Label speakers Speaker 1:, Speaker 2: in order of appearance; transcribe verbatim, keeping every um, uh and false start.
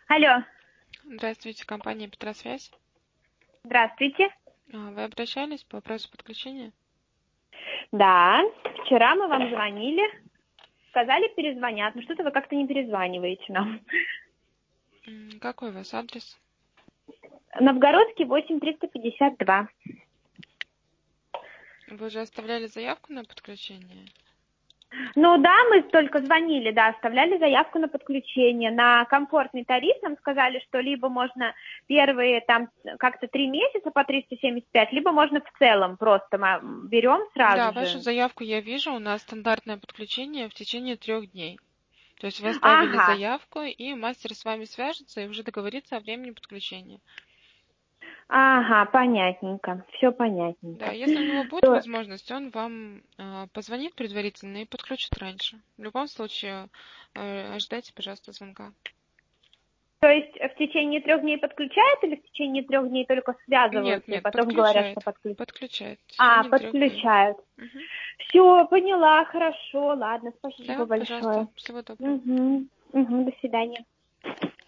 Speaker 1: Алло,
Speaker 2: Здравствуйте, компания Петросвязь.
Speaker 1: здравствуйте.
Speaker 2: А, Вы обращались по вопросу подключения?
Speaker 1: Да, вчера мы вам звонили, сказали перезвонят, но что-то вы как-то не перезваниваете нам.
Speaker 2: М, Какой у вас адрес?
Speaker 1: Новгородский восемь триста пятьдесят два.
Speaker 2: Вы уже оставляли заявку на подключение?
Speaker 1: Ну да, мы только звонили, да, оставляли заявку на подключение. На комфортный тариф нам сказали, что либо можно первые там как-то три месяца по триста семьдесят пять, либо можно в целом просто мы берем
Speaker 2: Да,
Speaker 1: сразу
Speaker 2: вашу
Speaker 1: же.
Speaker 2: заявку я вижу. У нас стандартное подключение в течение трех дней. То есть вы оставили
Speaker 1: Ага,
Speaker 2: заявку, и мастер с вами свяжется и уже договорится о времени подключения.
Speaker 1: ага, понятненько, все
Speaker 2: Да,
Speaker 1: понятненько.
Speaker 2: если у него будет
Speaker 1: То,
Speaker 2: возможность, он вам а, позвонит предварительно и подключит раньше. В любом случае, э, ожидайте, пожалуйста, звонка.
Speaker 1: То есть в течение трех дней подключают или в течение трех дней только
Speaker 2: Нет,
Speaker 1: связываются и
Speaker 2: нет,
Speaker 1: потом говорят, что
Speaker 2: подключает.
Speaker 1: подключают?
Speaker 2: Подключает в
Speaker 1: А,
Speaker 2: течение трех дней.
Speaker 1: подключают.
Speaker 2: Мгм.
Speaker 1: Все, поняла, хорошо, ладно, спасибо
Speaker 2: Да, пожалуйста,
Speaker 1: большое.
Speaker 2: всего доброго.
Speaker 1: Угу, угу, до свидания.